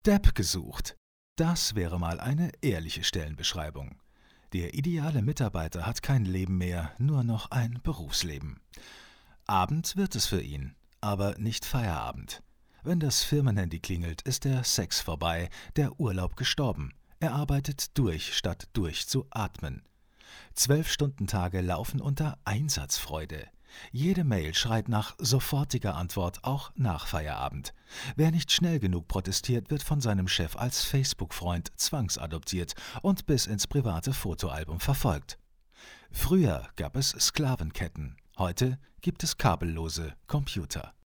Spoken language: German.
Depp gesucht. Das wäre mal eine ehrliche Stellenbeschreibung. Der ideale Mitarbeiter hat kein Leben mehr, nur noch ein Berufsleben. Abend wird es für ihn, aber nicht Feierabend. Wenn das Firmenhandy klingelt, ist der Sex vorbei, der Urlaub gestorben. Er arbeitet durch, statt durchzuatmen. 12-Stunden-Tage laufen unter Einsatzfreude. Jede Mail schreit nach sofortiger Antwort, auch nach Feierabend. Wer nicht schnell genug protestiert, wird von seinem Chef als Facebook-Freund zwangsadoptiert und bis ins private Fotoalbum verfolgt. Früher gab es Sklavenketten, heute gibt es kabellose Computer.